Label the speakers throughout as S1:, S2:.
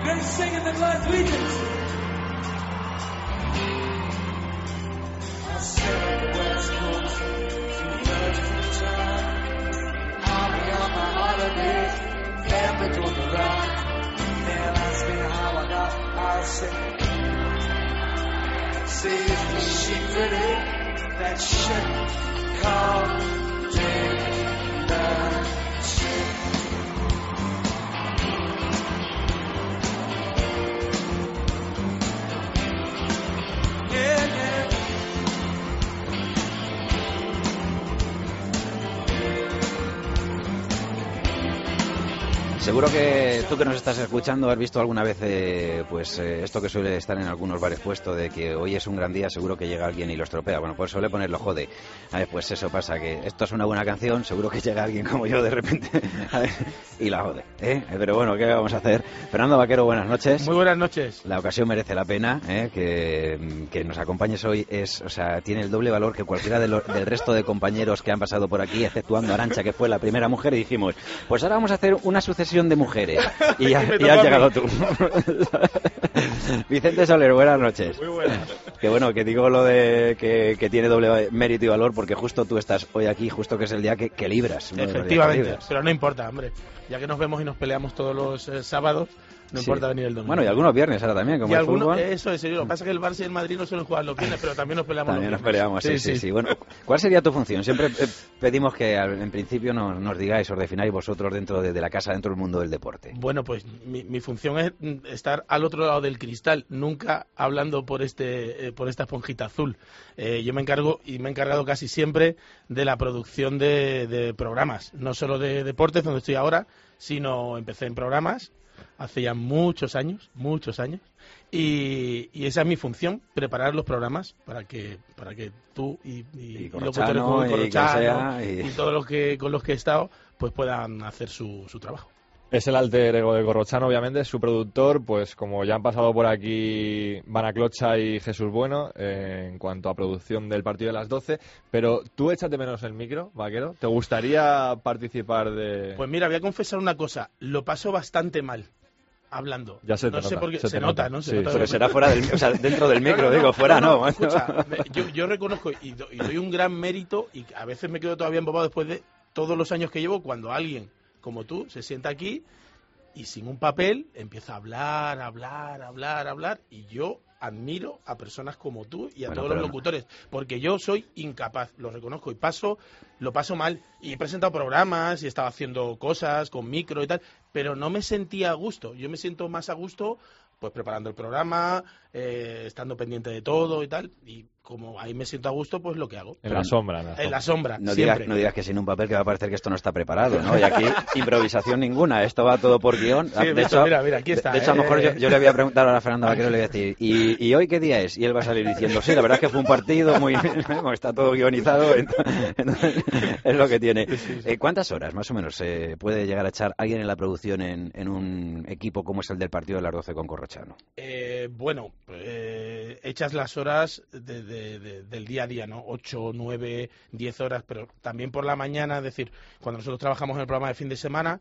S1: been singing the Glaswegians. I'll sail on the west coast through birds from time. I'll be on my holidays, camping on the rock. They'll ask me how I got, I'll say is she pretty? That ship called Daylight.
S2: Seguro que tú que nos estás escuchando has visto alguna vez esto que suele estar en algunos bares puesto de que hoy es un gran día, seguro que llega alguien y lo estropea. Bueno, pues suele ponerlo jode. A ver, pues eso pasa, que esto es una buena canción, seguro que llega alguien como yo de repente y la jode, ¿eh? Pero bueno, ¿qué vamos a hacer? Fernando Vaquero, buenas noches.
S3: Muy buenas noches.
S2: La ocasión merece la pena, que nos acompañes hoy. Tiene el doble valor que cualquiera del resto de compañeros que han pasado por aquí, exceptuando Arantxa, que fue la primera mujer, y dijimos, pues ahora vamos a hacer una sucesión de mujeres y has llegado tú. Vicente Soler, buenas noches.
S3: Muy buenas.
S2: Que bueno, que digo lo de que tiene doble mérito y valor porque justo tú estás hoy aquí, justo que es el día que libras, ¿no?
S3: Efectivamente, pero no importa, hombre, ya que nos vemos y nos peleamos todos los sábados, no importa venir el domingo.
S2: Bueno, y algunos viernes ahora también, como
S3: y
S2: el fútbol.
S3: Eso es, lo que pasa es que el Barça y el Madrid no suelen jugar los viernes, pero también nos peleamos
S2: también
S3: los
S2: viernes. Nos peleamos, sí. Bueno, ¿cuál sería tu función? Siempre pedimos que en principio nos digáis, os defináis vosotros dentro de la casa, dentro del mundo del deporte.
S3: Bueno, pues mi función es estar al otro lado del cristal, nunca hablando por esta esponjita azul. Yo me encargo, y me he encargado casi siempre, de la producción de programas, no solo de deportes, donde estoy ahora, sino empecé en programas hace ya muchos años, y esa es mi función, preparar los programas para que tú y locutores como Corrochano y todos los que con los que he estado pues puedan hacer su trabajo.
S4: Es el alter ego de Corrochano, obviamente, es su productor, pues como ya han pasado por aquí Vanaclocha y Jesús Bueno, en cuanto a producción del partido de las 12, pero tú échate menos el micro, Vaquero, ¿te gustaría participar de...?
S3: Pues mira, voy a confesar una cosa, lo paso bastante mal hablando.
S4: Ya se
S3: no sé
S4: nota,
S3: por qué, se nota, ¿no?
S2: Sí, pero será fuera del, o sea, dentro del micro, digo, fuera no.
S3: Escucha, yo reconozco y doy un gran mérito y a veces me quedo todavía embobado después de todos los años que llevo cuando alguien como tú se sienta aquí y sin un papel empieza a hablar y yo admiro a personas como tú y a todos los locutores, porque yo soy incapaz, lo reconozco, y lo paso mal, y he presentado programas y he estado haciendo cosas con micro y tal, pero no me sentía a gusto. Yo me siento más a gusto pues preparando el programa, estando pendiente de todo y tal, y como ahí me siento a gusto, pues lo que hago.
S4: En la sombra.
S3: En la sombra,
S2: no
S3: siempre.
S2: No digas que sin un papel, que va a parecer que esto no está preparado, ¿no? Y aquí improvisación ninguna, esto va todo por guión.
S3: Sí, de hecho, mira, aquí está.
S2: De hecho, a lo mejor yo le voy a preguntar ahora a Fernando Vaquero, le voy a decir, ¿y hoy qué día es? Y él va a salir diciendo, sí, la verdad es que fue un partido muy... está todo guionizado, entonces, es lo que tiene. ¿Cuántas horas, más o menos, puede llegar a echar alguien en la producción en un equipo como es el del partido de las 12 con Corrochano?
S3: Bueno, echas las horas del día a día, ¿no? 8, 9, 10 horas, pero también por la mañana, es decir, cuando nosotros trabajamos en el programa de fin de semana,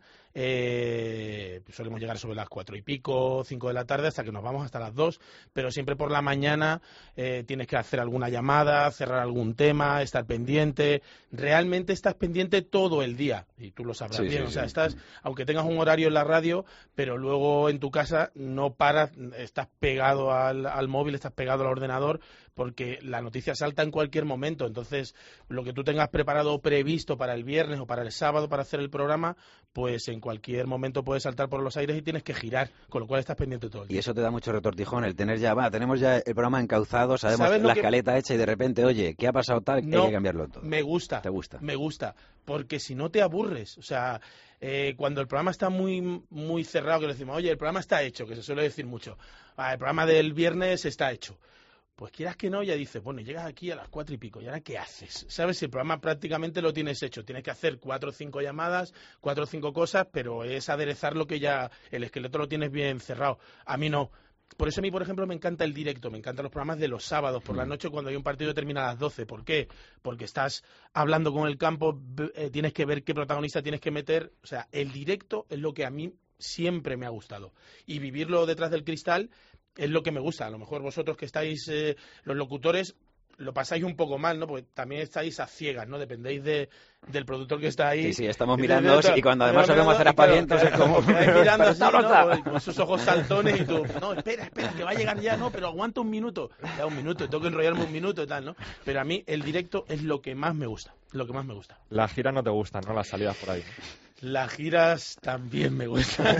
S3: solemos llegar sobre las 4 y pico, 5 de la tarde, hasta que nos vamos hasta las 2, pero siempre por la mañana tienes que hacer alguna llamada, cerrar algún tema, estar pendiente. Realmente estás pendiente todo el día, y tú lo sabrás bien. O sea, estás, aunque tengas un horario en la radio, pero luego en tu casa no paras, estás pegado al móvil, estás pegado al ordenador, porque la noticia salta en cualquier momento. Entonces, lo que tú tengas preparado o previsto para el viernes o para el sábado para hacer el programa, pues en cualquier momento puede saltar por los aires y tienes que girar, con lo cual estás pendiente todo el día.
S2: Y eso te da mucho retortijón, el tener tenemos ya el programa encauzado, sabemos la escaleta hecha y de repente, oye, ¿qué ha pasado tal? Que hay que cambiarlo todo.
S3: Me gusta.
S2: ¿Te gusta?
S3: Me gusta, porque si no te aburres. O sea, cuando el programa está muy, muy cerrado, que le decimos, oye, el programa está hecho, que se suele decir mucho, el programa del viernes está hecho. Pues quieras que no, ya dices, bueno, llegas aquí a las 4 y pico, ¿y ahora qué haces? ¿Sabes? Si el programa prácticamente lo tienes hecho, tienes que hacer 4 o 5 llamadas, 4 o 5 cosas, pero es aderezar lo que ya, el esqueleto lo tienes bien cerrado. A mí no. Por eso a mí, por ejemplo, me encanta el directo, me encantan los programas de los sábados por la noche cuando hay un partido que termina a las 12. ¿Por qué? Porque estás hablando con el campo, tienes que ver qué protagonista tienes que meter. O sea, el directo es lo que a mí siempre me ha gustado. Y vivirlo detrás del cristal es lo que me gusta. A lo mejor vosotros que estáis, los locutores, lo pasáis un poco mal, ¿no? Porque también estáis a ciegas, ¿no? Dependéis del productor que está ahí.
S2: Sí, estamos mirando y cuando además solemos hacer aspavientos es como...
S3: mirando así, ¿no? Con esos ojos saltones y tú, no, espera, que va a llegar ya, no, pero aguanta un minuto. Ya un minuto, tengo que enrollarme un minuto y tal, ¿no? Pero a mí el directo es lo que más me gusta,
S4: Las giras no te gustan, ¿no? Las salidas por ahí.
S3: Las giras también me gustan.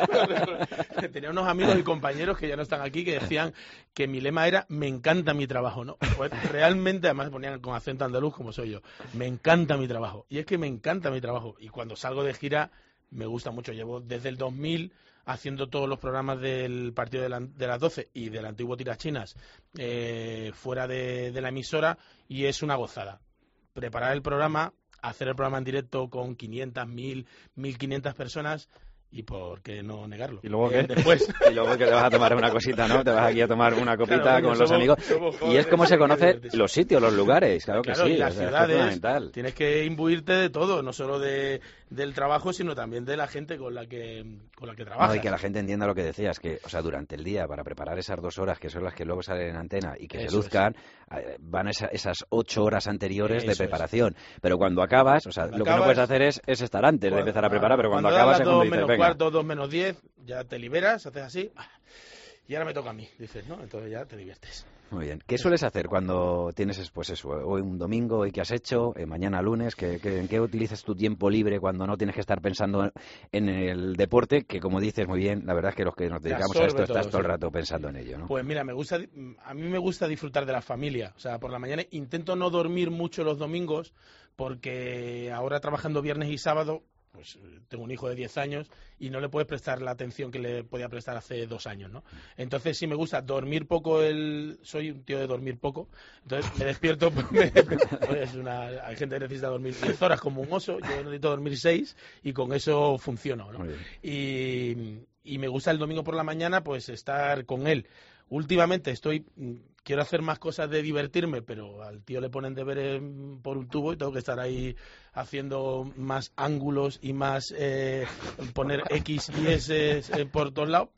S3: Tenía unos amigos y compañeros que ya no están aquí que decían que mi lema era me encanta mi trabajo, ¿no? Pues realmente, además ponían con acento andaluz como soy yo, me encanta mi trabajo. Y es que me encanta mi trabajo. Y cuando salgo de gira me gusta mucho. Llevo desde el 2000 haciendo todos los programas del partido de las 12 y del antiguo Tiras Chinas fuera de la emisora y es una gozada. Preparar el programa, hacer el programa en directo con 500, 1000, 1500 personas y por qué no negarlo.
S4: ¿Y luego qué?
S3: Después.
S2: Y luego que te vas a tomar una cosita, ¿no? Te vas aquí a tomar una copita
S3: Claro,
S2: con los amigos. Y es como se conocen
S3: divertirse.
S2: los sitios, los lugares, claro que sí.
S3: Y las
S2: o sea, es
S3: ciudades,
S2: fundamental.
S3: tienes que imbuirte de todo, no solo del trabajo, sino también de la gente con la que trabajas.
S2: No, y que la gente entienda lo que decías, que, o sea, durante el día, para preparar esas 2 horas, que son las que luego salen en antena y que
S3: Eso
S2: se luzcan, van esas 8 horas anteriores de
S3: Eso
S2: preparación. Pero cuando acabas, o sea, lo que no puedes hacer es estar antes de empezar a preparar, pero cuando acabas es cuando dices,
S3: menos
S2: venga.
S3: cuarto, 2 menos 10, ya te liberas, haces así, y ahora me toca a mí, dices, ¿no? Entonces ya te diviertes.
S2: Muy bien. ¿Qué sueles hacer cuando tienes, pues eso, hoy un domingo, hoy qué has hecho, mañana lunes, ¿en qué utilizas tu tiempo libre cuando no tienes que estar pensando en el deporte? Que como dices muy bien, la verdad es que los que nos dedicamos a esto estás todo el rato pensando en ello, ¿no?
S3: Pues mira, a mí me gusta disfrutar de la familia. O sea, por la mañana intento no dormir mucho los domingos porque ahora trabajando viernes y sábado, pues tengo un hijo de 10 años y no le puedes prestar la atención que le podía prestar hace 2 años, ¿no? Entonces sí me gusta dormir poco, soy un tío de dormir poco, entonces me despierto, hay gente que necesita dormir 10 horas como un oso, yo necesito dormir 6 y con eso funciono, ¿no? Y me gusta el domingo por la mañana pues estar con él. Últimamente quiero hacer más cosas de divertirme, pero al tío le ponen deberes por un tubo y tengo que estar ahí haciendo más ángulos y más poner X y S por todos lados,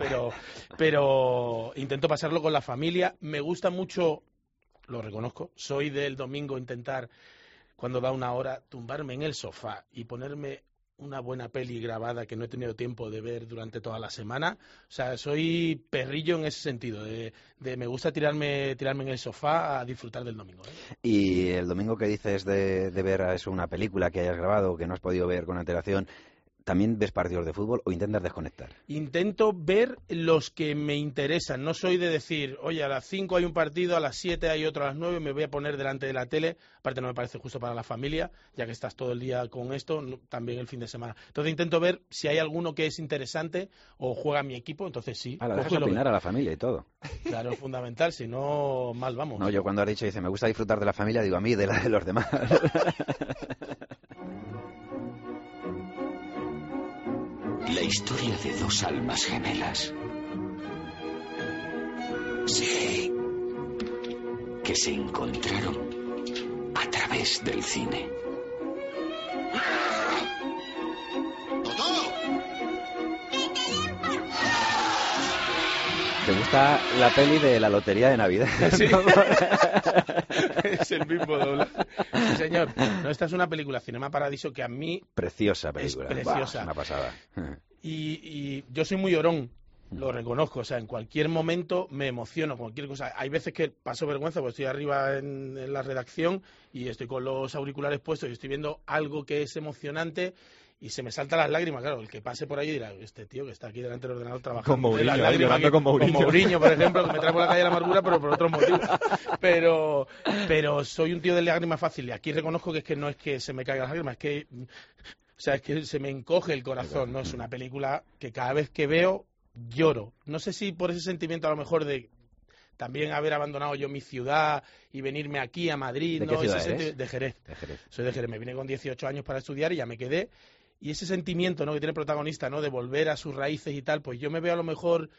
S3: pero intento pasarlo con la familia. Me gusta mucho, lo reconozco, soy del domingo intentar, cuando da 1 hora, tumbarme en el sofá y ponerme una buena peli grabada que no he tenido tiempo de ver durante toda la semana. O sea, soy perrillo en ese sentido, de me gusta tirarme en el sofá a disfrutar del domingo, ¿eh?
S2: Y el domingo que dices de ver una película que hayas grabado o que no has podido ver con antelación, ¿también ves partidos de fútbol o intentas desconectar?
S3: Intento ver los que me interesan. No soy de decir, oye, a las 5 hay un partido, a las 7 hay otro, a las 9 me voy a poner delante de la tele. Aparte no me parece justo para la familia, ya que estás todo el día con esto, también el fin de semana. Entonces intento ver si hay alguno que es interesante o juega mi equipo, entonces sí.
S2: La dejas opinar a la familia y todo.
S3: Claro, es fundamental, si no, mal vamos.
S2: No, yo cuando has dicho, dice, me gusta disfrutar de la familia, digo a mí, de la de los demás.
S5: La historia de 2 almas gemelas. Sí. Que se encontraron a través del cine.
S2: ¿Te gusta la peli de la lotería de Navidad?
S3: Sí. Es el mismo doblaje. Sí, señor. No, esta es una película, Cinema Paradiso, que a mí...
S2: Preciosa película.
S3: Es preciosa.
S2: Bah, es una pasada.
S3: Y yo soy muy llorón, lo reconozco. O sea, en cualquier momento me emociono, cualquier cosa. Hay veces que paso vergüenza porque estoy arriba en la redacción y estoy con los auriculares puestos y estoy viendo algo que es emocionante y se me saltan las lágrimas. Claro, el que pase por ahí dirá, este tío que está aquí delante del ordenador trabajando.
S4: Con Mourinho,
S3: llorando con Mourinho, por ejemplo, que me trae por la calle de la amargura, pero por otros motivos. Pero soy un tío de lágrimas fácil y aquí reconozco que es que no es que se me caigan las lágrimas, es que... O sea, es que se me encoge el corazón, ¿no? Es una película que cada vez que veo lloro. No sé si por ese sentimiento a lo mejor de también haber abandonado yo mi ciudad y venirme aquí a Madrid,
S2: ¿De
S3: ¿no?
S2: qué ciudad eres?
S3: De Jerez.
S2: De Jerez.
S3: Soy de Jerez. Me vine con 18 años para estudiar y ya me quedé. Y ese sentimiento, ¿no?, que tiene el protagonista, ¿no?, de volver a sus raíces y tal, pues yo me veo a lo mejor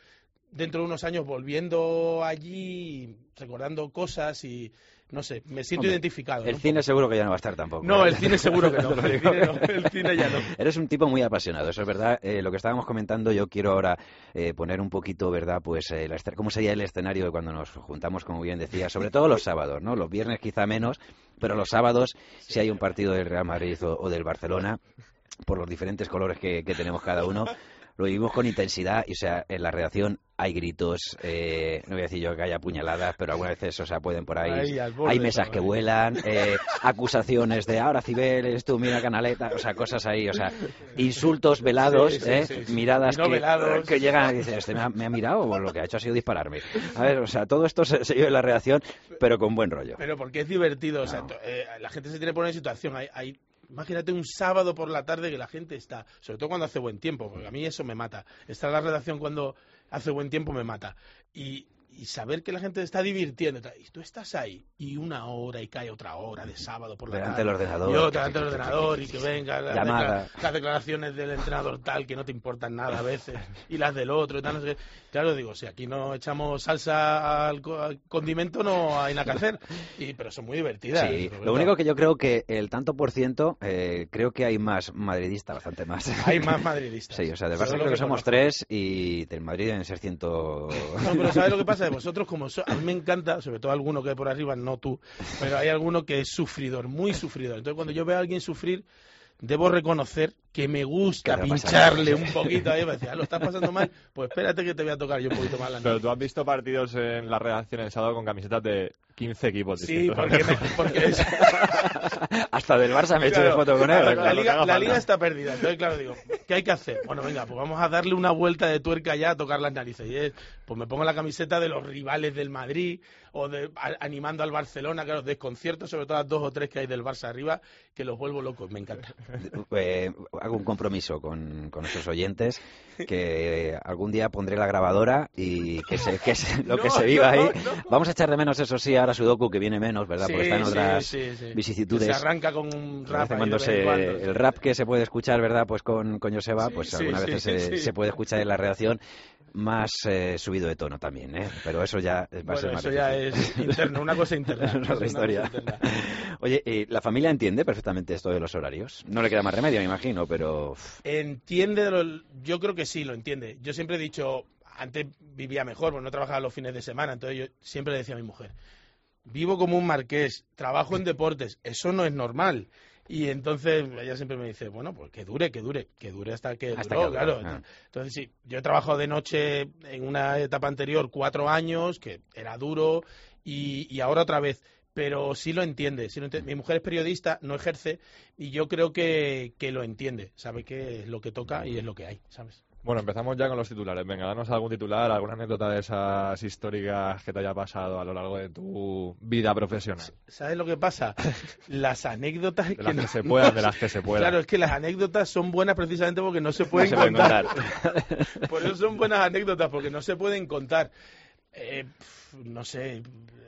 S3: dentro de unos años volviendo allí, recordando cosas y... No sé, me siento identificado.
S2: El cine seguro que ya no va a estar tampoco.
S3: No, el cine seguro que no. El cine ya no.
S2: Eres un tipo muy apasionado, eso es verdad. Lo que estábamos comentando, yo quiero ahora poner un poquito, ¿verdad? Pues cómo sería el escenario de cuando nos juntamos, como bien decía, sobre todo los sábados, ¿no? Los viernes quizá menos, pero los sábados, si hay un partido del Real Madrid o del Barcelona, por los diferentes colores que tenemos cada uno, lo vivimos con intensidad y, o sea, en la redacción hay gritos, no voy a decir yo que haya puñaladas, pero algunas veces, o sea, pueden por ahí, hay mesas que vuelan, acusaciones de ahora Cibeles, tú mira Canaleta, o sea, cosas ahí, o sea, insultos velados, sí. Miradas no que llegan y dicen, este me ha mirado o lo que ha hecho ha sido dispararme. A ver, o sea, todo esto se lleva en la redacción, pero con buen rollo.
S3: Pero porque es divertido, o sea, la gente se tiene que poner en situación, imagínate un sábado por la tarde que la gente está, sobre todo cuando hace buen tiempo, porque a mí eso me mata. Estar en la redacción cuando hace buen tiempo me mata. Y saber que la gente está divirtiendo. Y tú estás ahí y una hora y cae otra hora de sábado por la tarde.
S2: Delante del ordenador.
S3: Y otra delante del ordenador y que venga
S2: las
S3: declaraciones del entrenador tal que no te importan nada a veces y las del otro y tal, no sé qué. Claro, digo, si aquí no echamos salsa al condimento no hay nada que hacer. Pero son muy divertidas.
S2: Sí, lo único que yo creo que el tanto por ciento, creo que hay más madridistas, bastante más.
S3: Hay más madridistas.
S2: Sí, o sea, del Barça creo que somos 3 y del Madrid deben ser 100.
S3: No, pero ¿sabes lo que pasa? De vosotros, a mí me encanta, sobre todo alguno que hay por arriba, no tú, pero hay alguno que es sufridor, muy sufridor. Entonces, cuando yo veo a alguien sufrir, debo reconocer que me gusta pincharle un poquito ahí, para decir, lo estás pasando mal, pues espérate que te voy a tocar yo un poquito más la noche.
S4: Pero tú has visto partidos en la redacción el sábado con camisetas de 15 equipos
S3: distintos. Sí, porque es...
S2: Hasta del Barça me he hecho de foto con él.
S3: La liga está perdida, entonces claro, digo, ¿qué hay que hacer? Bueno, venga, pues vamos a darle una vuelta de tuerca ya a tocar las narices. Y pues me pongo la camiseta de los rivales del Madrid o animando al Barcelona, que los desconciertos, sobre todo las 2 o 3 que hay del Barça arriba, que los vuelvo locos, me encanta.
S2: Hago un compromiso con nuestros oyentes, que algún día pondré la grabadora y que se viva ahí. Vamos a echar de menos, eso sí, ahora Sudoku, que viene menos, ¿verdad? Porque está en otras vicisitudes.
S3: Que se arranca con un rap.
S2: El rap que se puede escuchar, ¿verdad? Pues con Joseba, pues algunas veces se puede escuchar en la redacción más subido de tono también, ¿eh? Pero eso ya va a ser más
S3: difícil. Ya es interno, una cosa interna.
S2: Otra historia. Oye, ¿la familia entiende perfectamente esto de los horarios? No le queda más remedio, me imagino, pero...
S3: Yo creo que sí, lo entiende. Yo siempre he dicho, antes vivía mejor, porque no trabajaba los fines de semana, entonces yo siempre le decía a mi mujer, vivo como un marqués, trabajo en deportes, eso no es normal. Y entonces ella siempre me dice, bueno, pues que dure hasta que duró, claro. Entonces sí, yo he trabajado de noche en una etapa anterior 4 años, que era duro, y ahora otra vez. Pero sí lo entiende. Mi mujer es periodista, no ejerce, y yo creo que lo entiende. Sabe que es lo que toca y es lo que hay, ¿sabes?
S4: Bueno, empezamos ya con los titulares. Venga, danos algún titular, alguna anécdota de esas históricas que te haya pasado a lo largo de tu vida profesional.
S3: ¿Sabes lo que pasa? Las anécdotas...
S4: De las que se puedan, de las que se puedan.
S3: Claro, es que las anécdotas son buenas precisamente porque no se pueden contar. Por eso son buenas anécdotas, porque no se pueden contar. No sé...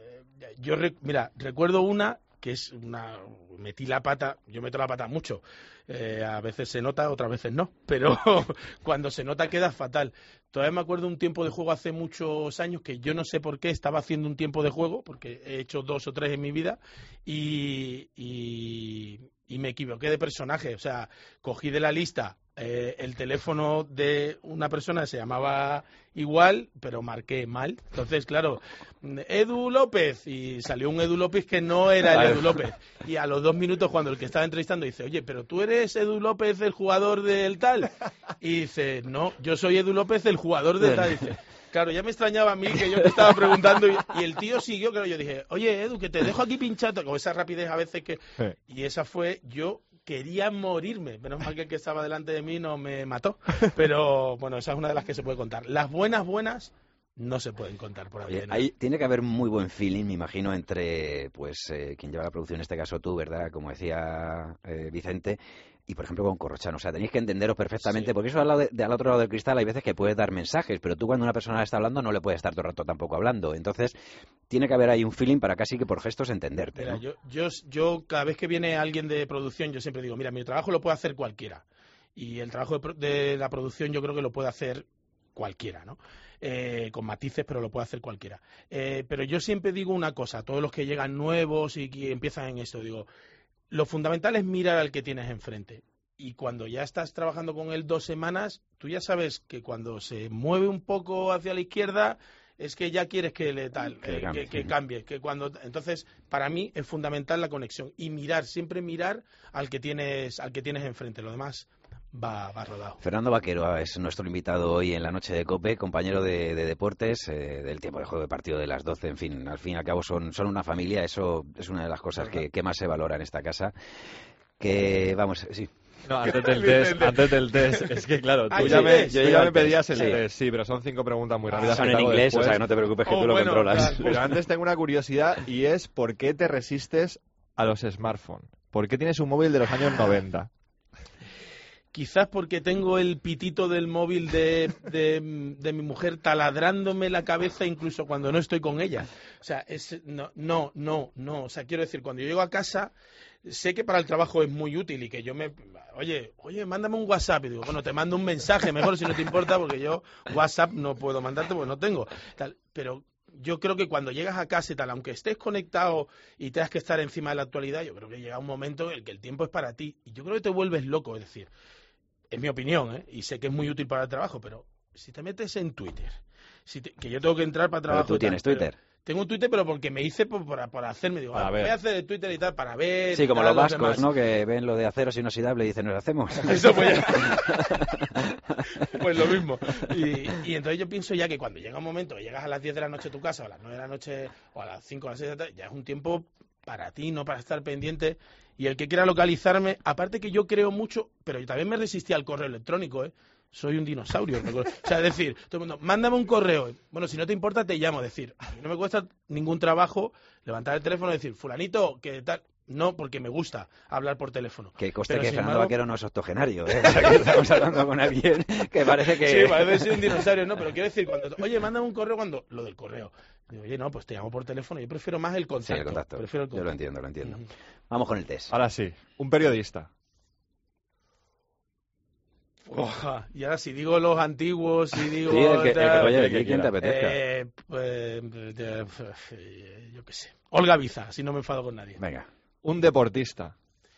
S3: recuerdo una que es metí la pata, yo meto la pata mucho, a veces se nota, otras veces no, pero cuando se nota queda fatal. Todavía me acuerdo un tiempo de juego hace muchos años que yo no sé por qué estaba haciendo un tiempo de juego, porque he hecho 2 o 3 en mi vida, y me equivoqué de personaje, o sea, cogí de la lista el teléfono de una persona que se llamaba igual, pero marqué mal. Entonces, claro, Edu López, y salió un Edu López que no era el Edu López. Y a los 2 minutos, cuando el que estaba entrevistando dice, oye, pero tú eres Edu López, el jugador del tal. Y dice, no, yo soy Edu López, el jugador del tal. Y dice, claro, ya me extrañaba a mí que yo te estaba preguntando y el tío siguió, claro, yo dije, oye, Edu, que te dejo aquí pinchado, con esa rapidez a veces que... Sí. Y esa fue, yo quería morirme, menos mal que el que estaba delante de mí no me mató, pero bueno, esa es una de las que se puede contar. Las buenas no se pueden contar por ahí.
S2: Ahí tiene que haber muy buen feeling, me imagino, entre quien lleva la producción, en este caso tú, ¿verdad? Como decía Vicente, y por ejemplo con Corrochano. O sea, tenéis que entenderos perfectamente, sí. Porque eso al otro lado del cristal hay veces que puedes dar mensajes, pero tú cuando una persona está hablando no le puedes estar todo el rato tampoco hablando. Entonces, tiene que haber ahí un feeling para casi que por gestos entenderte.
S3: Mira,
S2: ¿no?
S3: yo cada vez que viene alguien de producción, yo siempre digo, mira, mi trabajo lo puede hacer cualquiera. Y el trabajo de la producción yo creo que lo puede hacer cualquiera, ¿no? Con matices, pero lo puede hacer cualquiera. Pero yo siempre digo una cosa, a todos los que llegan nuevos y que empiezan en esto, digo, lo fundamental es mirar al que tienes enfrente. Y cuando ya estás trabajando con él 2 semanas, tú ya sabes que cuando se mueve un poco hacia la izquierda es que ya quieres que le cambie, que cuando entonces para mí es fundamental la conexión y siempre mirar al que tienes enfrente, lo demás va rodado.
S2: Fernando Vaquero es nuestro invitado hoy en la noche de COPE, compañero de deportes, del tiempo de juego de partido de las 12, en fin, al fin y al cabo son una familia, eso es una de las cosas que más se valora en esta casa. Que vamos, sí.
S4: No, antes del test, es que claro, tú ya me pedías el test, sí, pero son 5 preguntas muy rápidas.
S2: Son en inglés, o sea que no te preocupes que tú lo controlas.
S4: Claro. Pero antes tengo una curiosidad y es ¿por qué te resistes a los smartphones? ¿Por qué tienes un móvil de los años 90?
S3: Quizás porque tengo el pitito del móvil de mi mujer taladrándome la cabeza incluso cuando no estoy con ella. O sea, no. O sea, quiero decir, cuando yo llego a casa, sé que para el trabajo es muy útil y que yo oye, mándame un WhatsApp. Y digo, bueno, te mando un mensaje mejor si no te importa, porque yo WhatsApp no puedo mandarte porque no tengo. Pero yo creo que cuando llegas a casa y tal, aunque estés conectado y tengas que estar encima de la actualidad, yo creo que llega un momento en el que el tiempo es para ti. Y yo creo que te vuelves loco, es decir, es mi opinión, y sé que es muy útil para el trabajo, pero si te metes en Twitter, que yo tengo que entrar para trabajo...
S2: ¿Pero tú tienes Twitter?
S3: Tengo un Twitter, pero porque me hice por hacerme, digo, voy a hacer el Twitter y tal, para ver...
S2: Sí, como los vascos, ¿no? Que ven lo de aceros inoxidable y dicen, ¿nos hacemos?
S3: Eso pues lo mismo. Y entonces yo pienso ya que cuando llega un momento, que llegas a las 10 de la noche a tu casa, o a las 9 de la noche, o a las 5 o a las 6 de la tarde, ya es un tiempo para ti, no para estar pendiente. Y el que quiera localizarme, aparte que yo creo mucho, pero yo también me resistí al correo electrónico, soy un dinosaurio. O sea, es decir, todo el mundo, mándame un correo. Bueno, si no te importa, te llamo. Es decir, a mí no me cuesta ningún trabajo levantar el teléfono y decir, fulanito, que tal. No, porque me gusta hablar por teléfono.
S2: Que conste que Fernando Vaquero no es octogenario, O sea, que estamos hablando con alguien que parece que...
S3: Sí, parece ser un dinosaurio, ¿no? Pero quiero decir, oye, mándame un correo lo del correo. Digo, oye, no, pues te llamo por teléfono. Yo prefiero más el contacto.
S2: Sí, el contacto.
S3: Prefiero el contacto.
S2: Yo lo entiendo. Vamos con el test.
S4: Ahora sí, un periodista.
S3: Y ahora si digo los antiguos, si digo...
S2: Sí, oye, ¿quién te apetezca?
S3: Yo qué sé. Olga Biza, así no me enfado con nadie.
S2: Venga.
S4: Un deportista.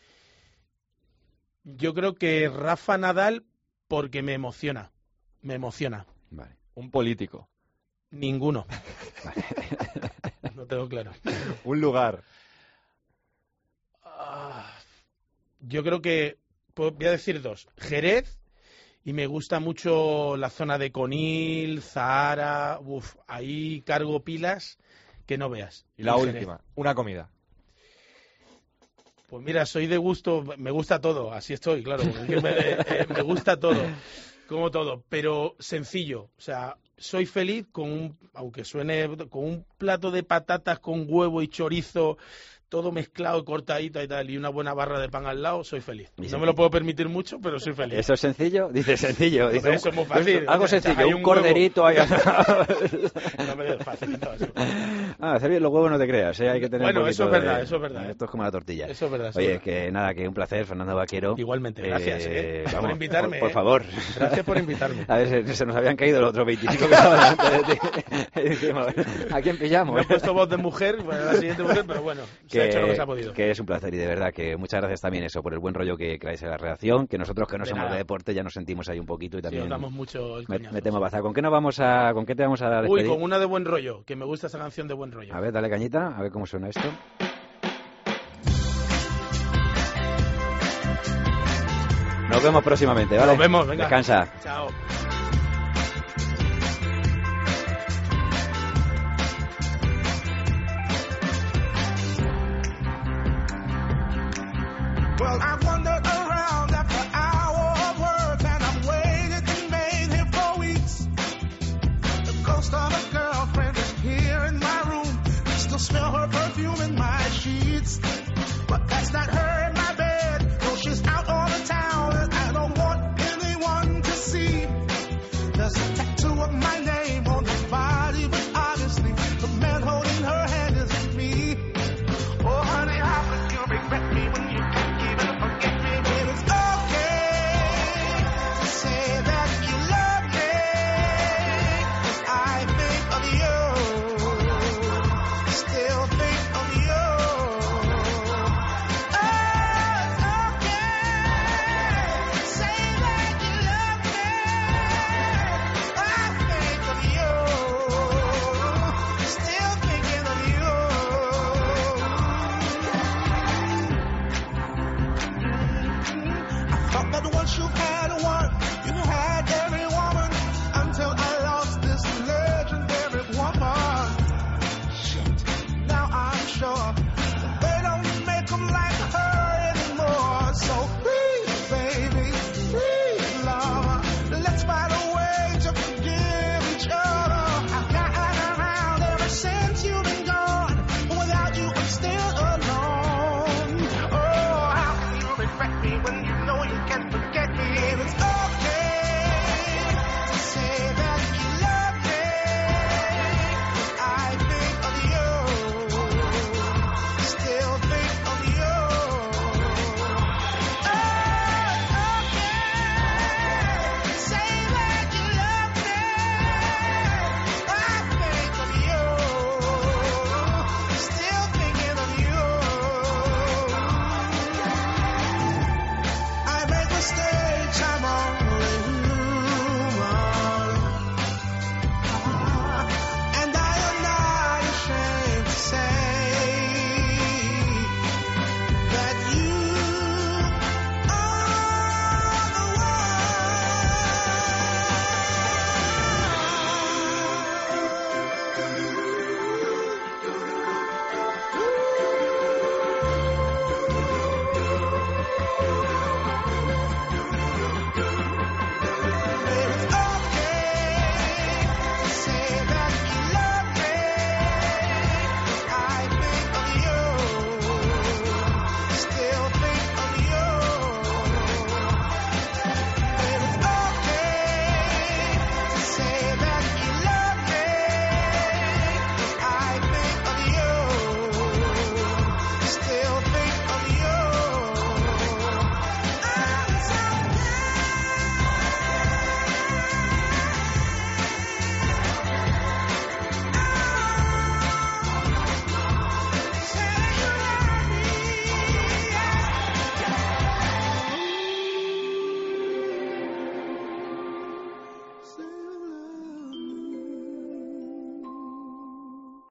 S3: Yo creo que Rafa Nadal, porque me emociona.
S2: Vale.
S4: Un político.
S3: Ninguno. Vale. No tengo claro.
S4: Un lugar.
S3: Yo creo que voy a decir 2. Jerez, y me gusta mucho la zona de Conil, Zahara. Ahí cargo pilas que no veas.
S4: Y la última, una comida.
S3: Pues mira, soy de gusto, me gusta todo, así estoy, claro. Me gusta todo, como todo, pero sencillo. O sea, soy feliz aunque suene, con un plato de patatas con huevo y chorizo, todo mezclado, cortadito y tal, y una buena barra de pan al lado, soy feliz. No me lo puedo permitir mucho, pero soy feliz.
S2: ¿Eso es sencillo? Dice sencillo. Dice,
S3: eso es muy fácil.
S2: Algo sencillo, un corderito.
S3: No me des fácil.
S2: Hacer bien los huevos no te creas, hay que tener
S3: Bueno, eso es verdad.
S2: Esto es como la tortilla.
S3: Eso es verdad.
S2: Oye, que nada, que un placer, Fernando Vaquero.
S3: Igualmente, gracias por invitarme.
S2: Por favor.
S3: Gracias por invitarme.
S2: A ver, se nos habían caído los otros 25 que estaban delante de ti. Dijimos, ¿a quién pillamos?
S3: Me he puesto voz de mujer, la siguiente mujer, pero bueno, se ha hecho lo que se ha podido.
S2: Que es un placer y de verdad que muchas gracias también por el buen rollo que traes a la redacción, que nosotros que no somos de deporte ya nos sentimos ahí un poquito y también
S3: nos damos mucho el coñazo.
S2: Metemos baza. ¿Con qué te vamos a despedir?
S3: Con una de buen rollo, que me gusta esa canción de buen rollo.
S2: A ver, dale cañita, a ver cómo suena esto. Nos vemos próximamente, ¿vale?
S3: Nos vemos, venga.
S2: Descansa.
S3: Chao.
S1: Well, I wandered around after hour of work, and I'm waited and made here for weeks. The ghost of a girlfriend is here in my room. I still smell her perfume in my sheets. But that's not her in my bed. No, she's out on the town, and I don't want anyone to see. There's a tattoo of my name